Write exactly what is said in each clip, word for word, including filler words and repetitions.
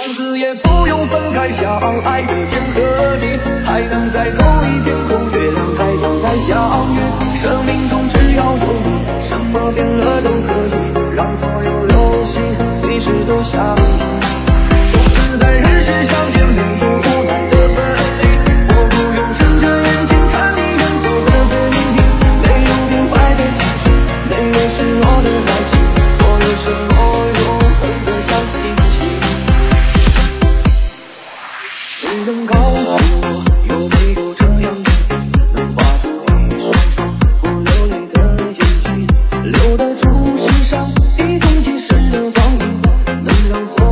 从此也不用分开，相爱的天和地，还能在同一天空，月亮太阳再相遇。生命中只要有你，什么变了都可以，让所有流星随时都相依。从此在人世相见，没有无奈的分离，我不用睁着眼睛看你远走的背影，没有变坏的心事，没有失落的爱情，所有承诺永恒的像星星。谁能告诉我，有没有这样的你，能画出一双双不流泪的眼睛，留得住世上一种即逝的光阴，能让所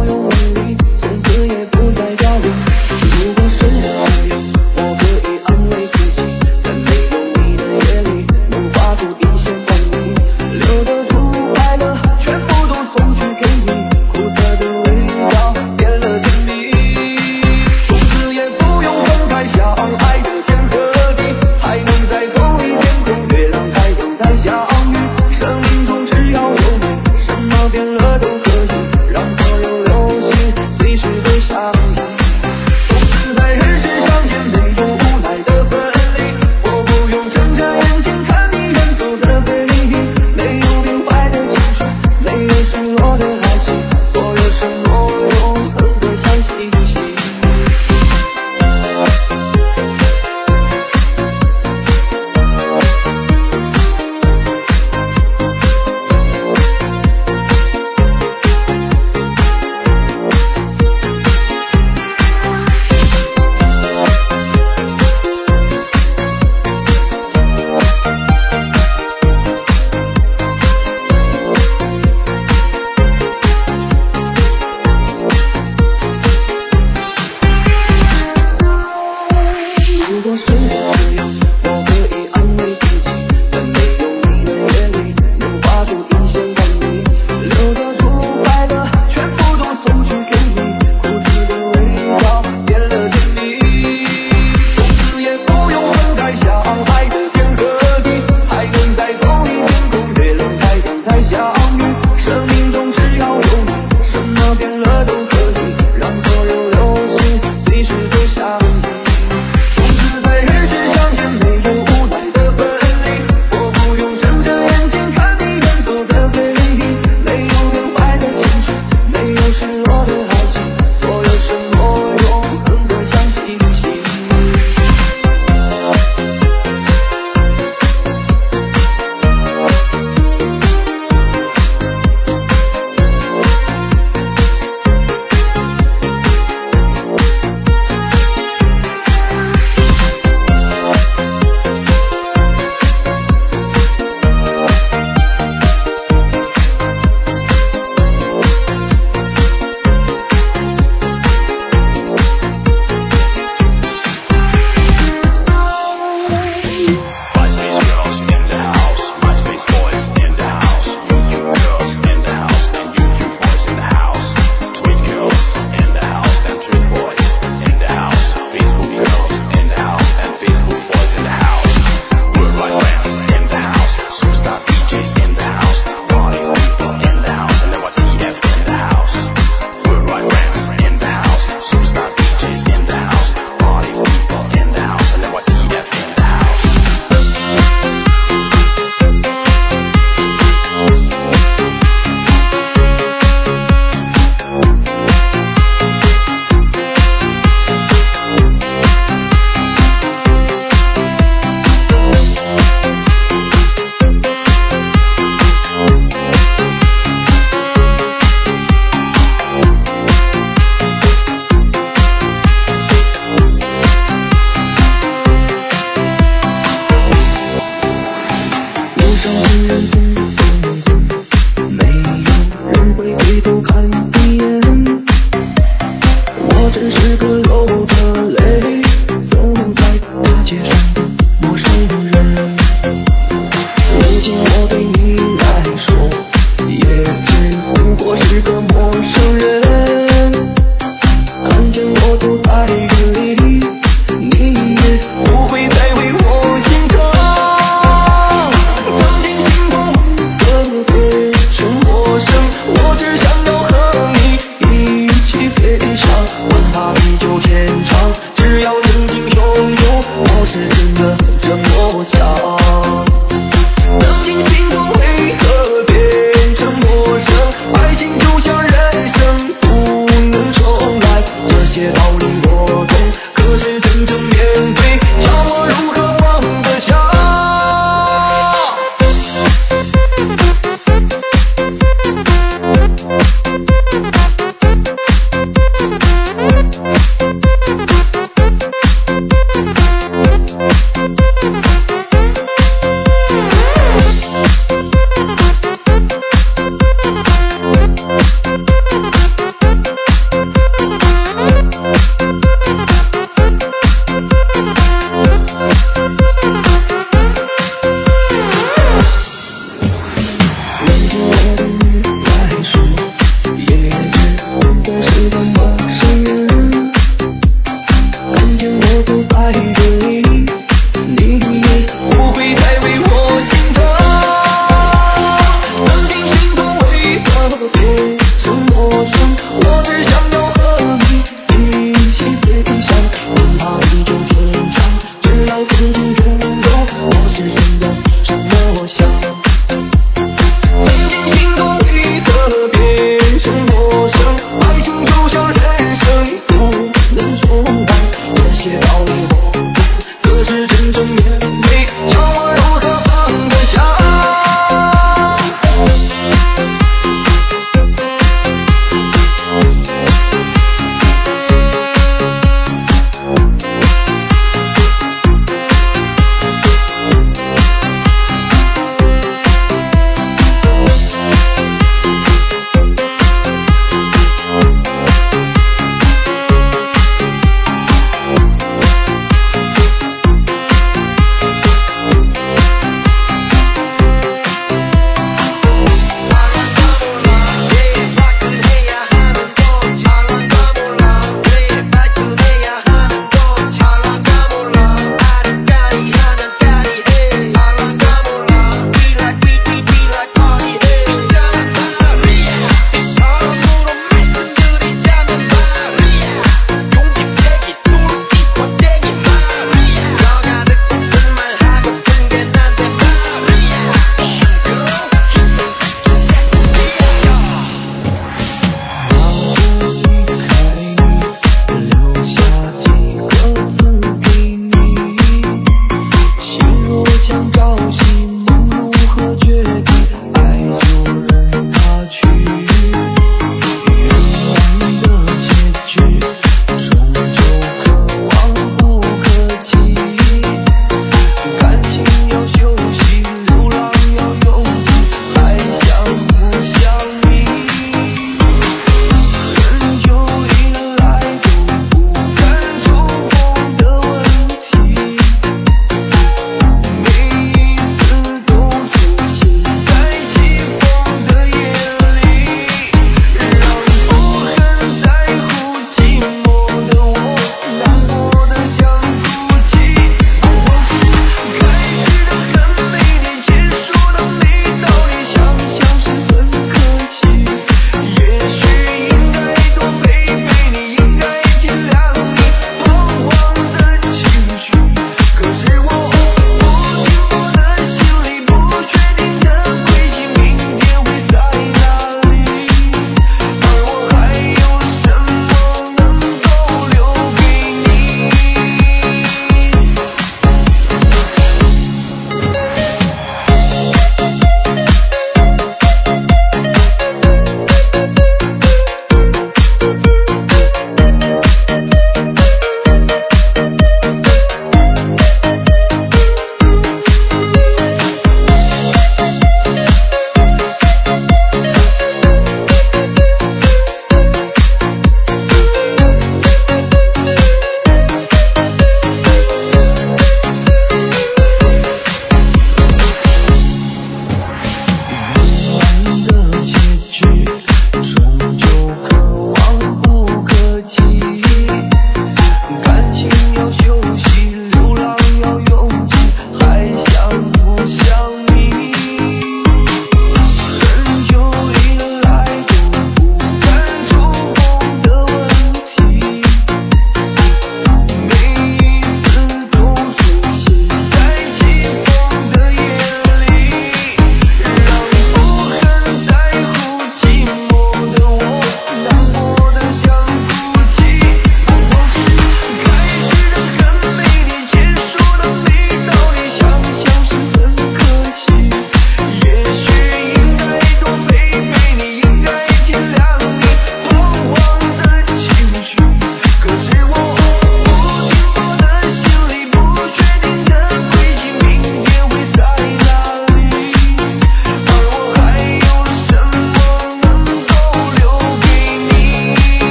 些道理我懂，可是真正面对，叫我如何放得下？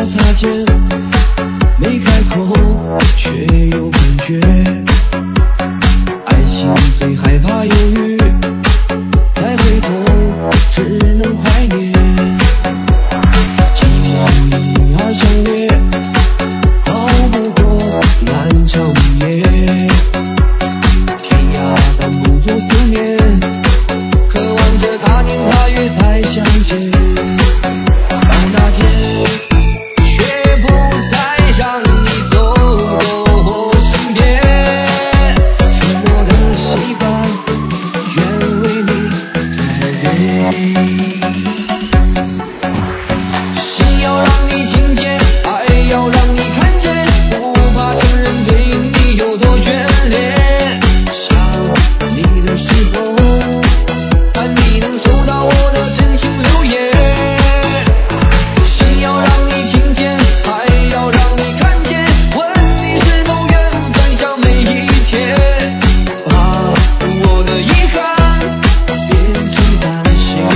擦肩，没开口却有感觉。爱情最害怕犹豫，再回头只能怀念。寂寞因而相恋，熬不过漫长夜。天涯挡不住思念，渴望着他年他月再相见。到那天却不再让你走过我身边，沉默的习惯愿为你改变。心要让你听见，爱要让你看见，不怕承认对你有多眷恋。想你的时候，盼你能收到我的真情留言。心要让你听见，爱要让你看见，问你是否愿分享每一天。把我的遗憾变成感谢。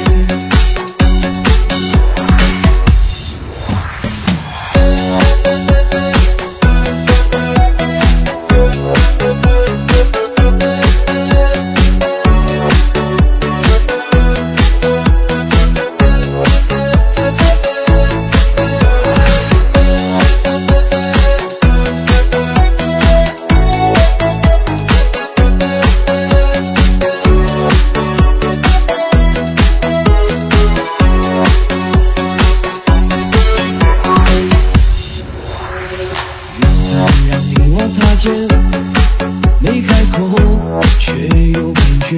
让你我擦肩，没开口却有感觉。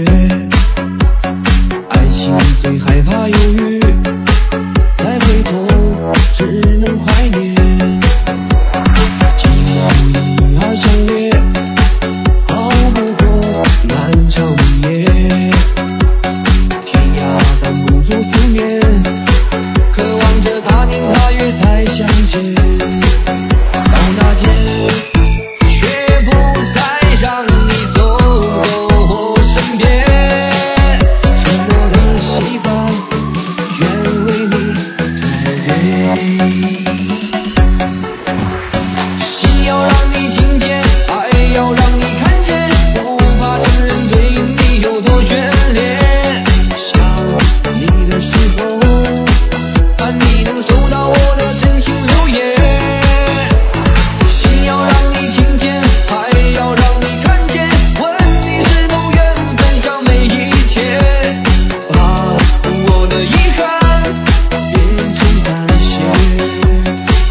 爱情最害怕犹豫，再回头只能怀念。寂寞因而相恋，熬不过漫长夜。天涯挡不住思念，渴望着他年他月再相见。到那天却不再让你走过我身边，沉默的习惯愿为你改变。心要让你听见，爱要让你看见，不怕承认对你有多眷恋。想你的时候，盼你能收到我的真情留言。心要让你听见，爱要让你看见，问你是否愿分享每一天。把我的遗憾变成感谢。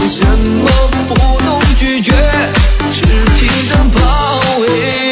什么不懂拒绝痴情的包围？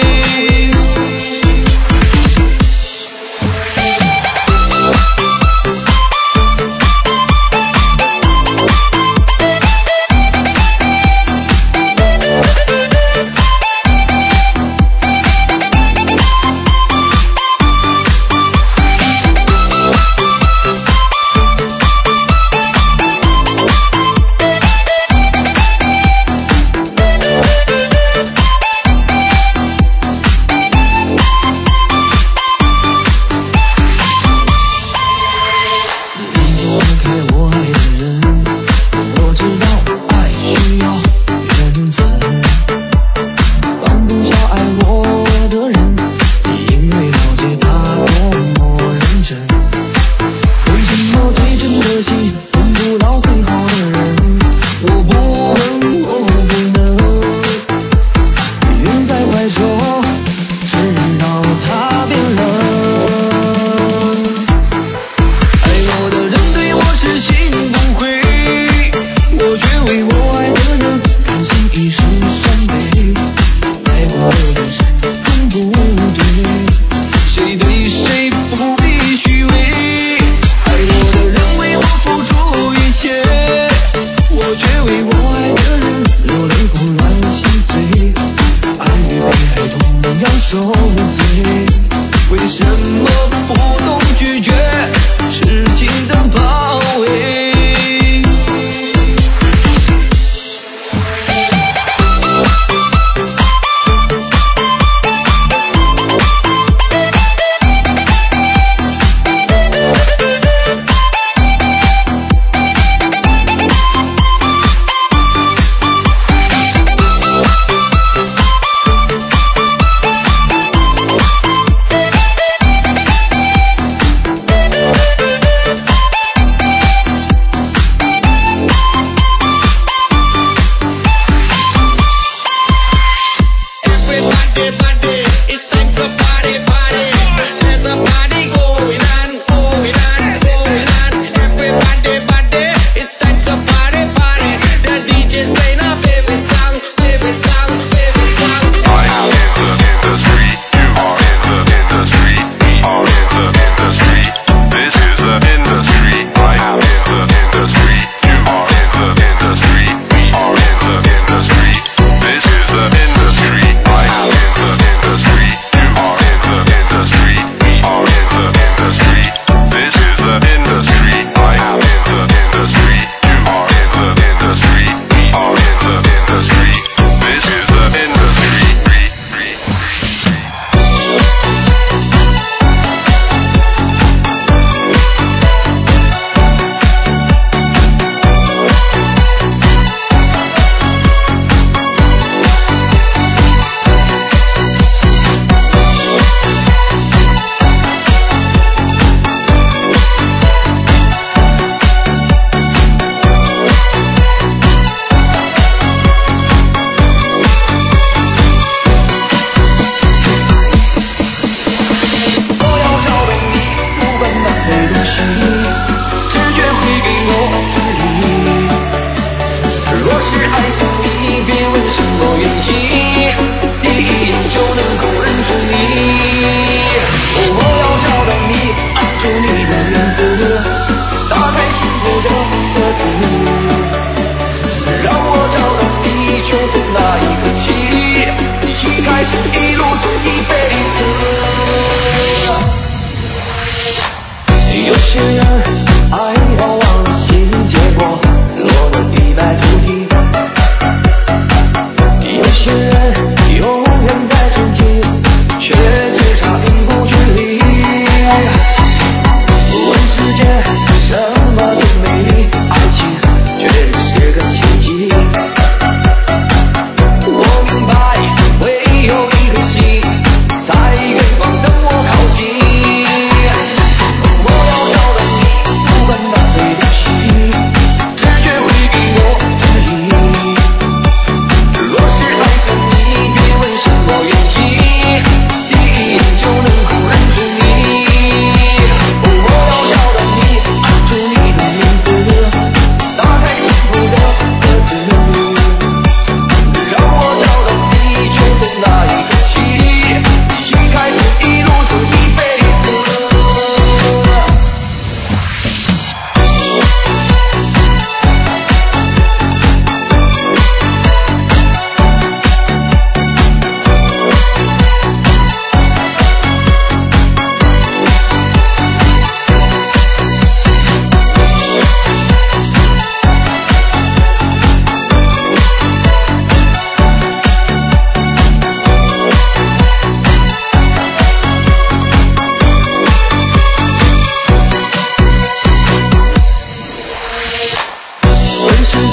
有些人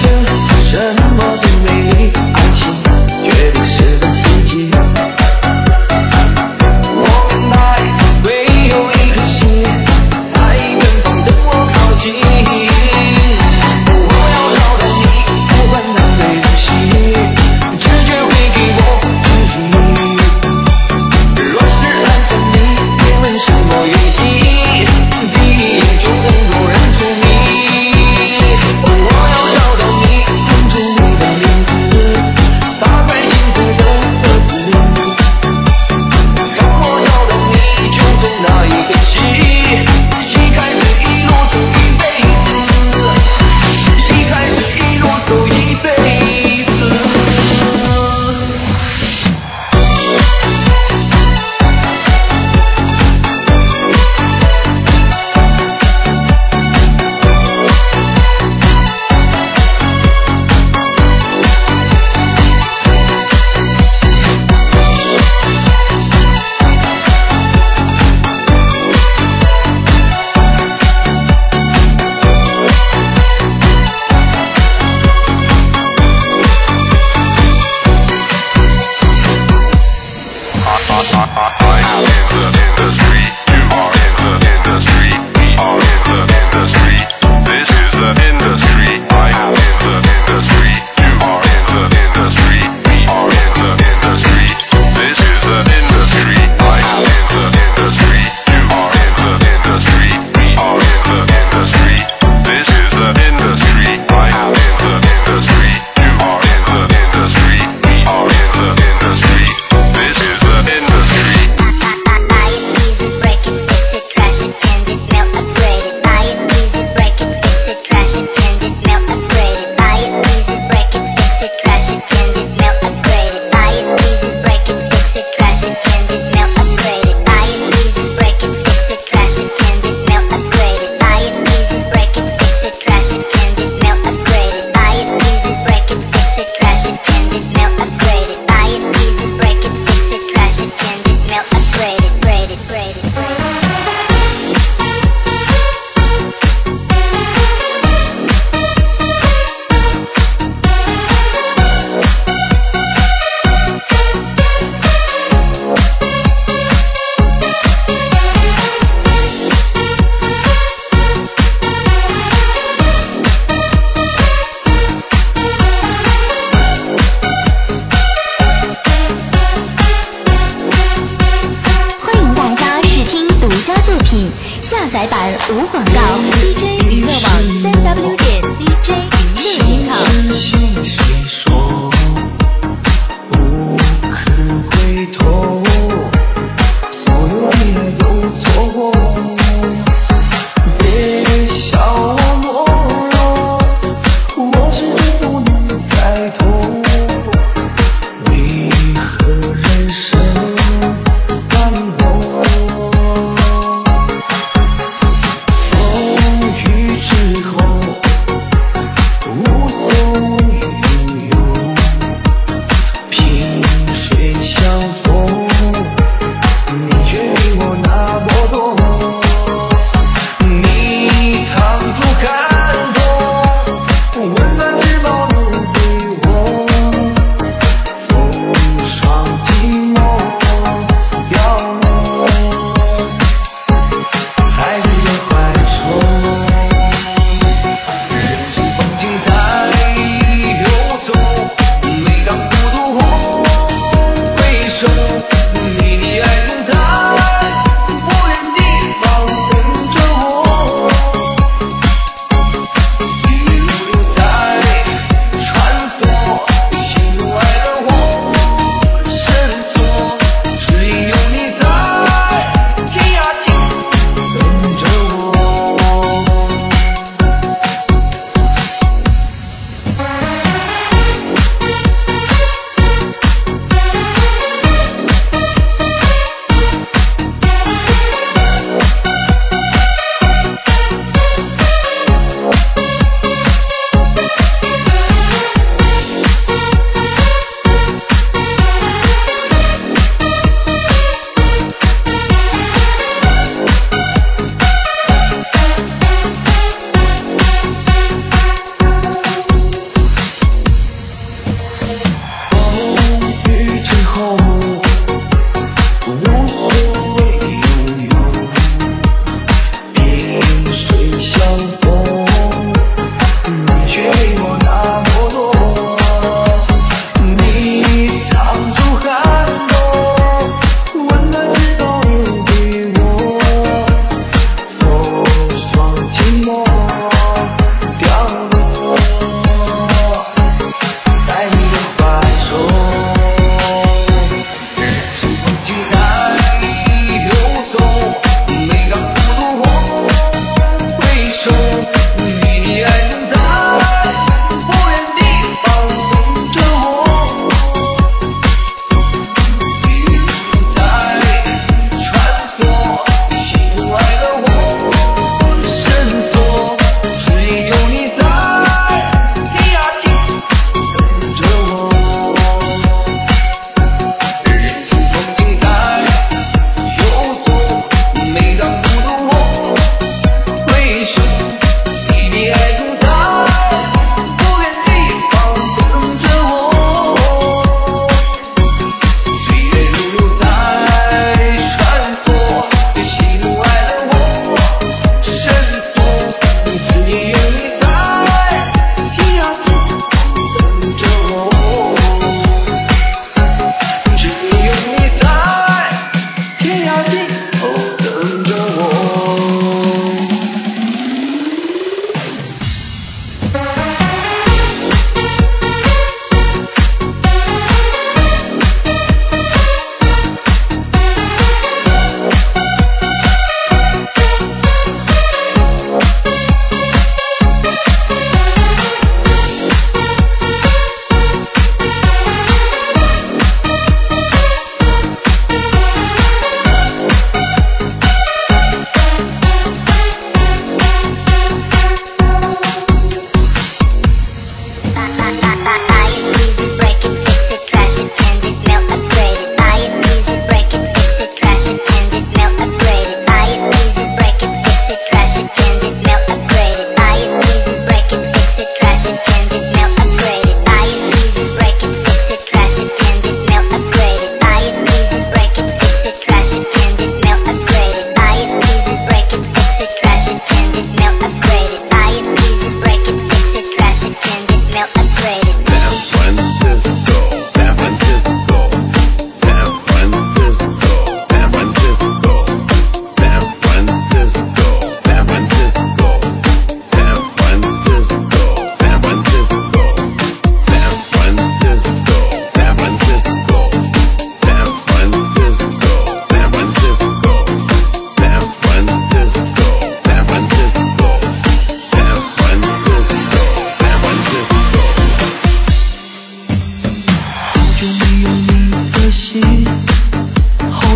载版无广告 ，D J 娱乐网三 W 点 D J 娱乐点 com。 谁说不肯回头？所有你都错过，别笑我懦弱，我是真不能猜透，为何人生反驳？风雨之后无所谓拥有，萍水相逢，你却比我那么多。你挡住感动，温暖只保留给我，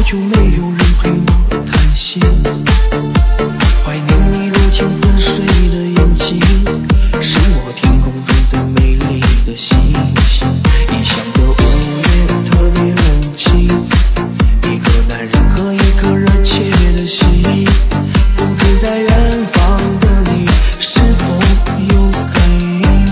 久没有人陪我谈心，怀念你如青似水的眼睛，是我天空中最美丽的星星。异乡的午夜特别冷清，一个男人和一颗热切的心，不知在远方的你是否有感应。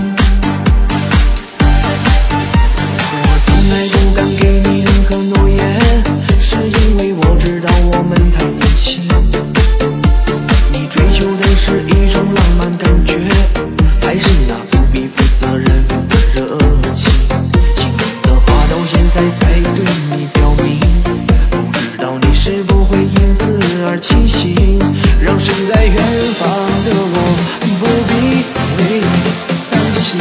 我从来不敢给你任何诺言，是因为我知道我们太年轻。你追求的是一种浪漫感觉，还是那不必负责任的热情？心里的话到现在才对你表明，不知道你是否会因此而清醒，让身在远方的我不必为你担心。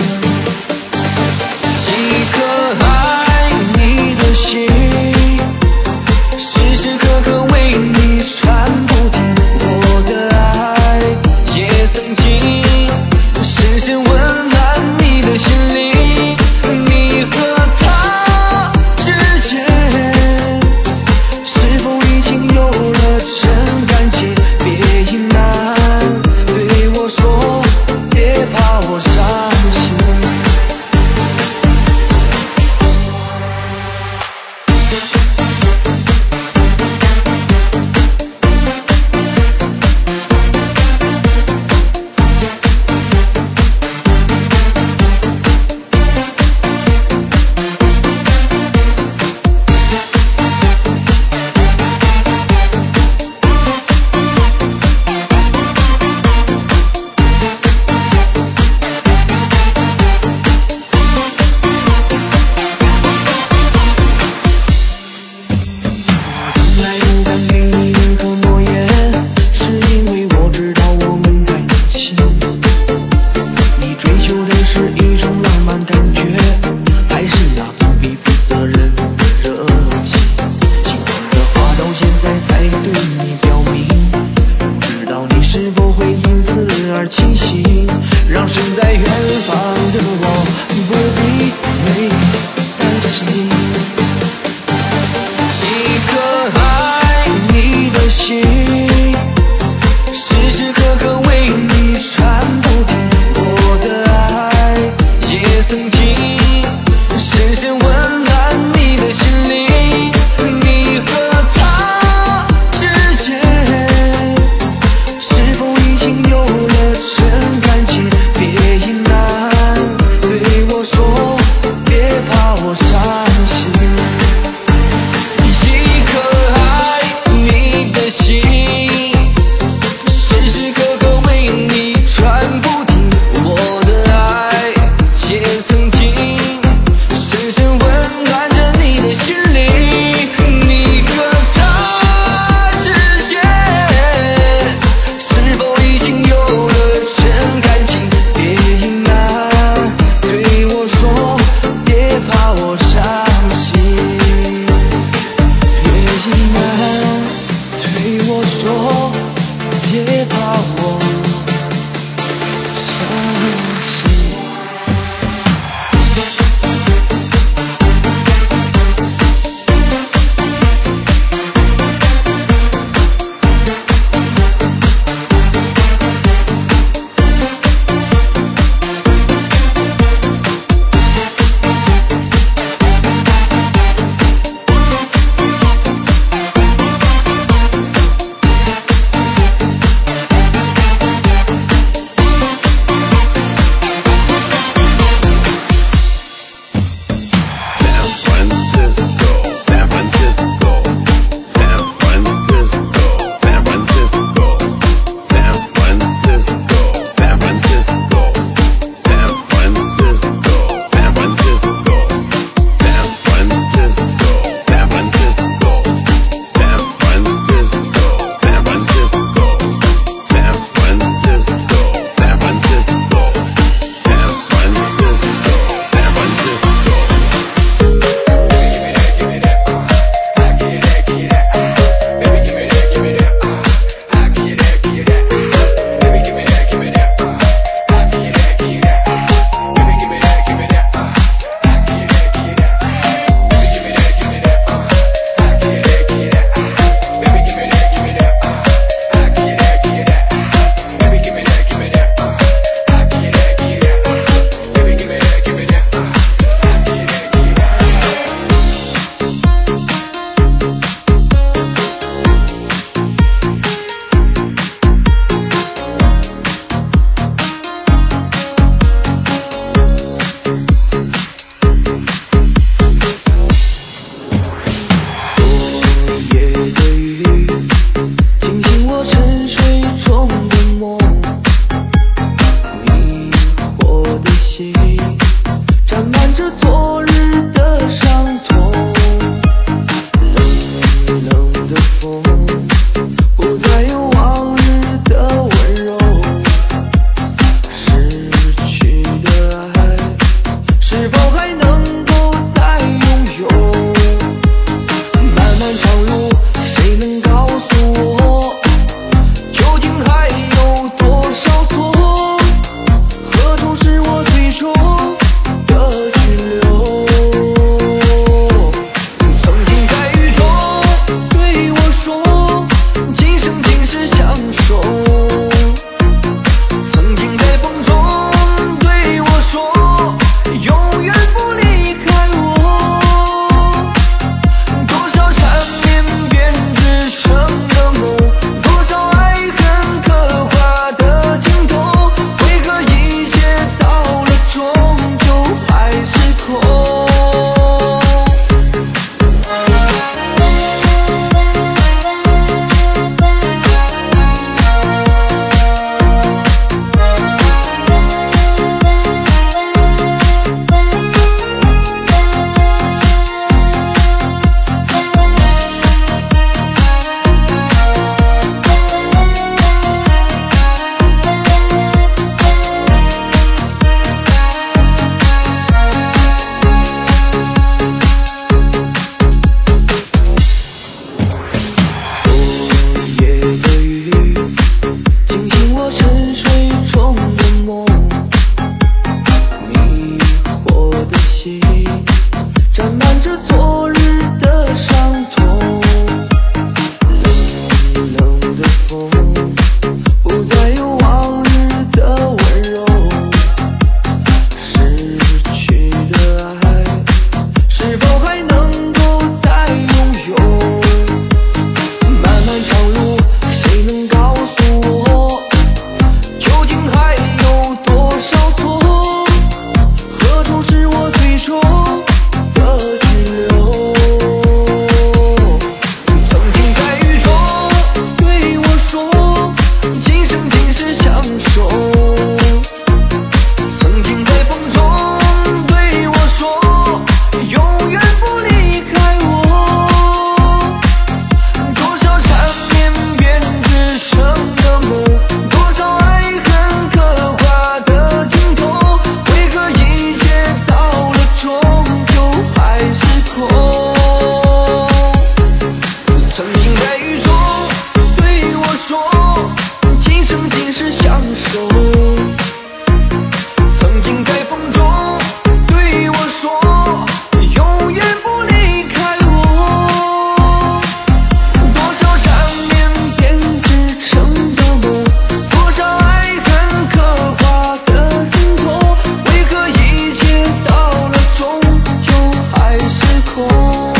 一颗爱你的心，时时刻刻为你传不停，我的爱也曾经深深温暖你的心灵。你和他之间是否已经有了真感情？别隐瞒，对我说，别怕我伤心。从来不敢给你任何诺言，是因为我知道我们太年轻。你追求的是一种浪漫感觉，还是那不必负责任的热情？心里的话到现在才对你表明，不知道你是否会因此而清醒，让身在远方的我不必为你担心。一颗爱你的心，时时刻刻为你传不停，我的爱也曾经深深温暖你的心灵。你和他之间是否已经有了真感情？别隐瞒，对我说，别怕我伤心。一颗爱你的心，时时刻刻为你传不停，我的爱也曾经深深温暖着你的心灵。你和他之间是否已经有了真感情？别隐瞒，对我说，别怕我伤心。别隐瞒，对我说，别怕我伤心。 就是我最终的居留。曾经在雨中对我说，今生今世相守。曾经在风中对我说，永远不离开我。多少缠绵编织成的梦，多少爱恨刻画的镜头，为何一切到了终究还是空？曾经在雨中对我说，今生今世相守。曾经在风中对我说，永远不离开我。多少缠绵编织成的梦，多少爱恨刻画的镜头，为何一切到了终究还是空？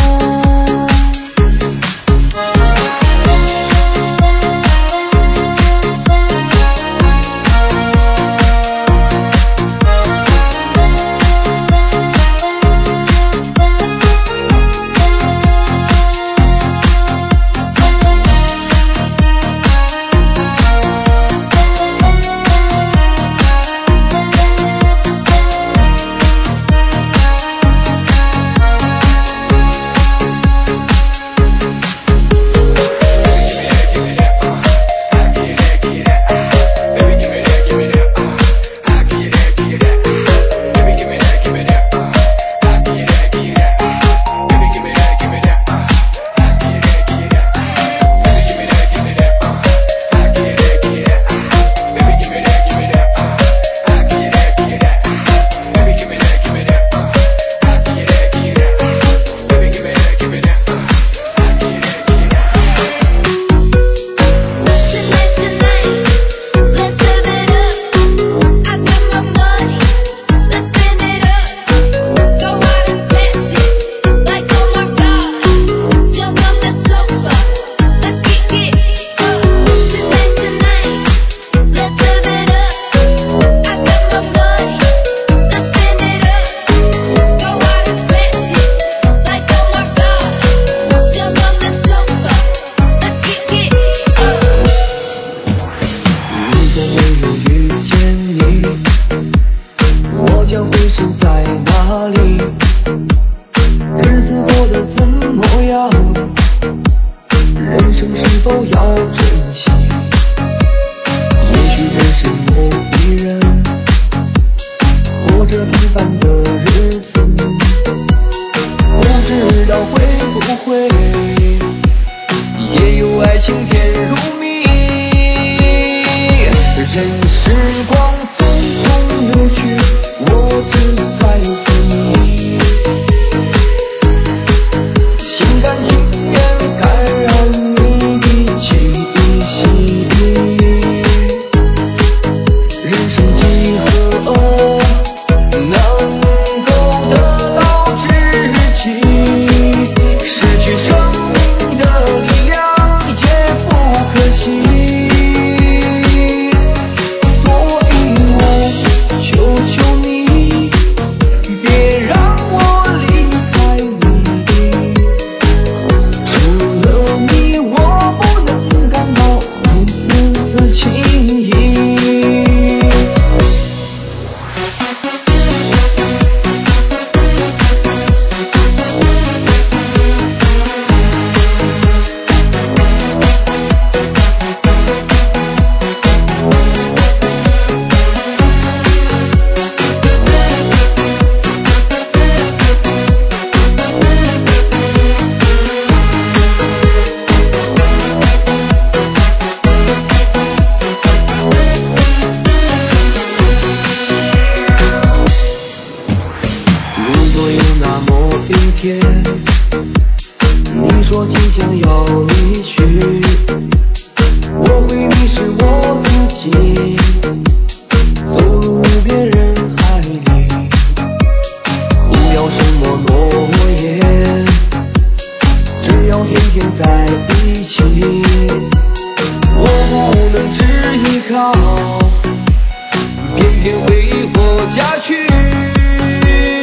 偏偏挥霍下去。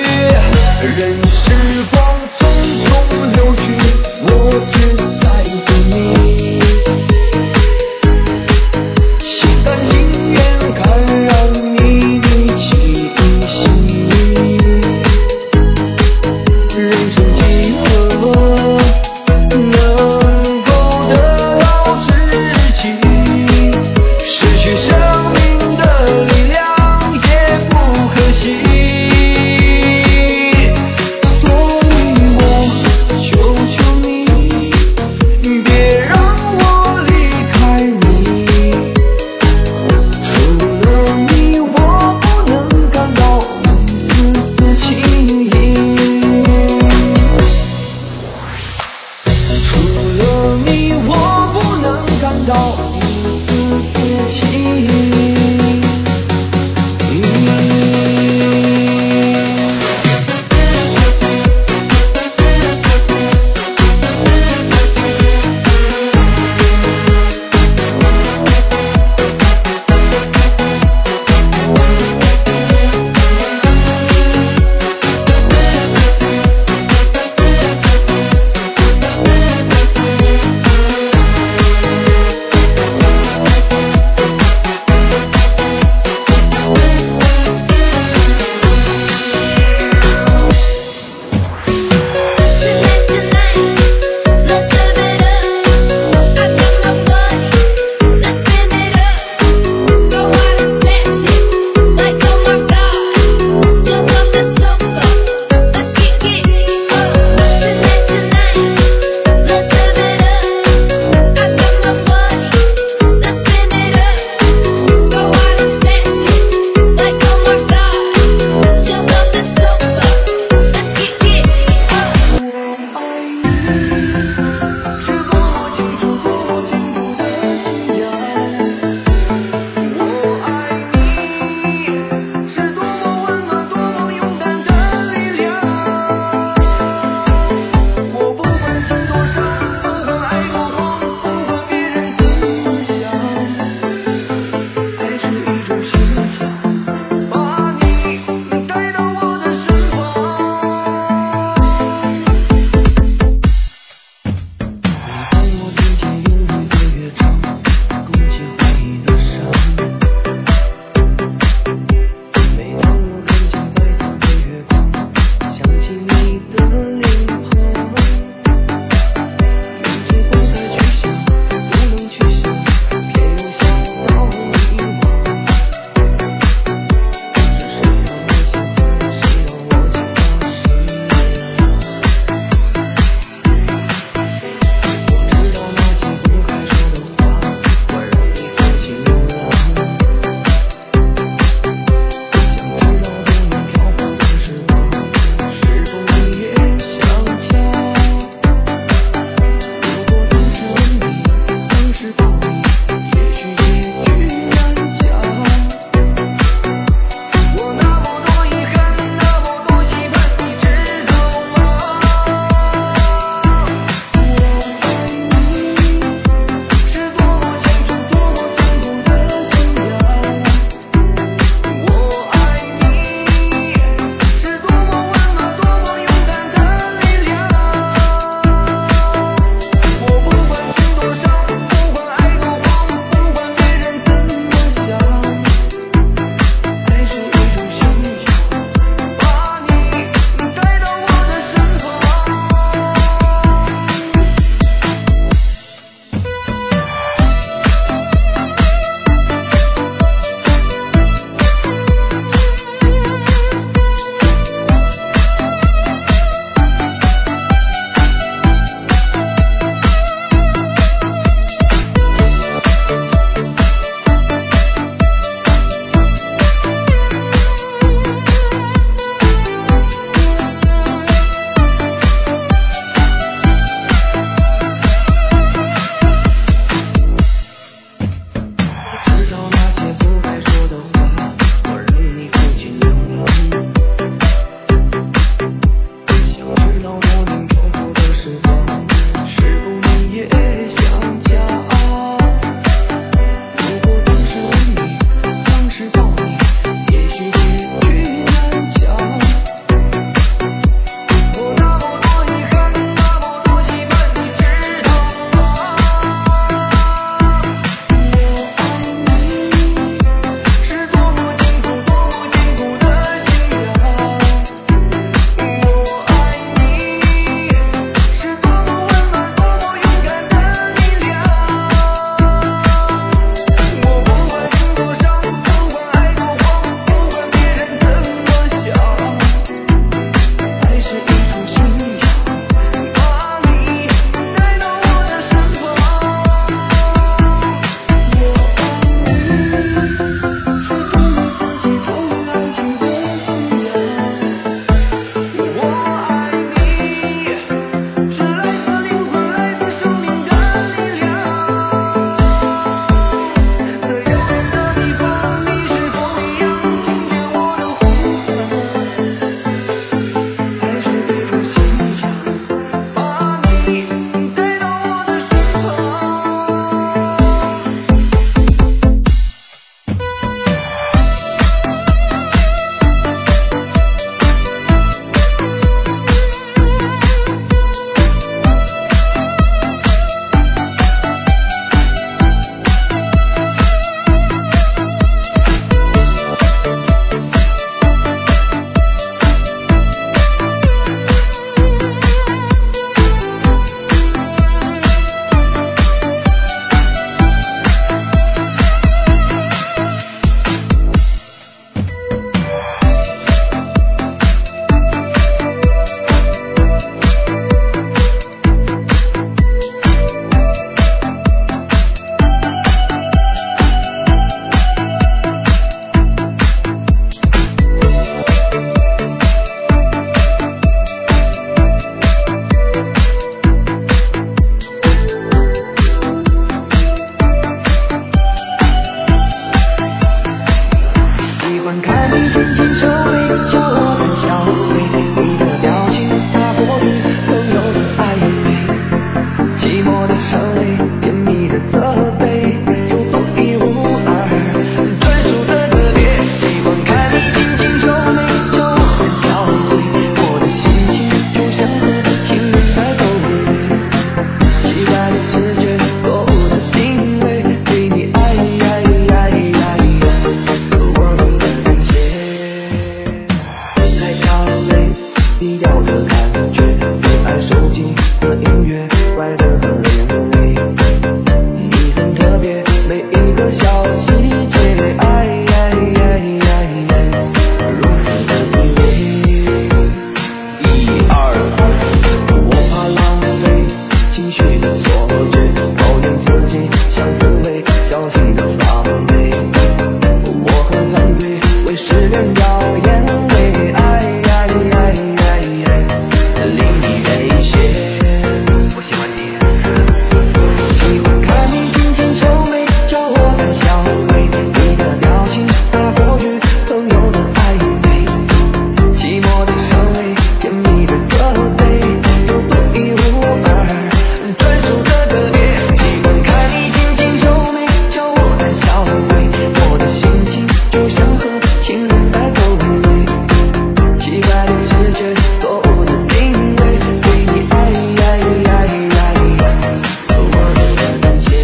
低调的感觉，别爱手机的音乐，怪得很另类。你很特别，每一个小细节，爱爱爱爱爱，如此的依偎。一二三，我怕浪费情绪的错觉，讨厌自己像刺猬，小心的耍美。我很反对为失恋掉眼泪，爱爱爱爱爱，令你危险。我喜欢你，喜欢看你轻轻皱眉，叫我在笑回，你的表情大过于朋友的暧昧，寂寞的伤悲，甜蜜的歌对，有独一无二专属的特别。喜欢看你轻轻皱眉，叫我在笑回，我的心情就像和情人在斗嘴，奇怪的直觉，错误的定位，对你爱爱爱爱爱，我的感谢。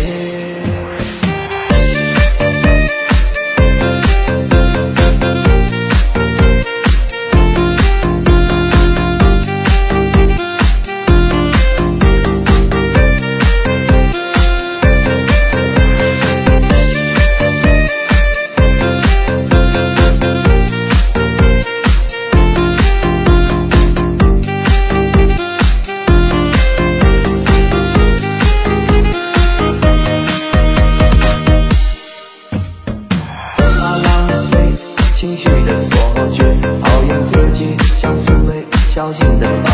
怕浪费情绪的错觉，讨厌自己像刺猬，小心的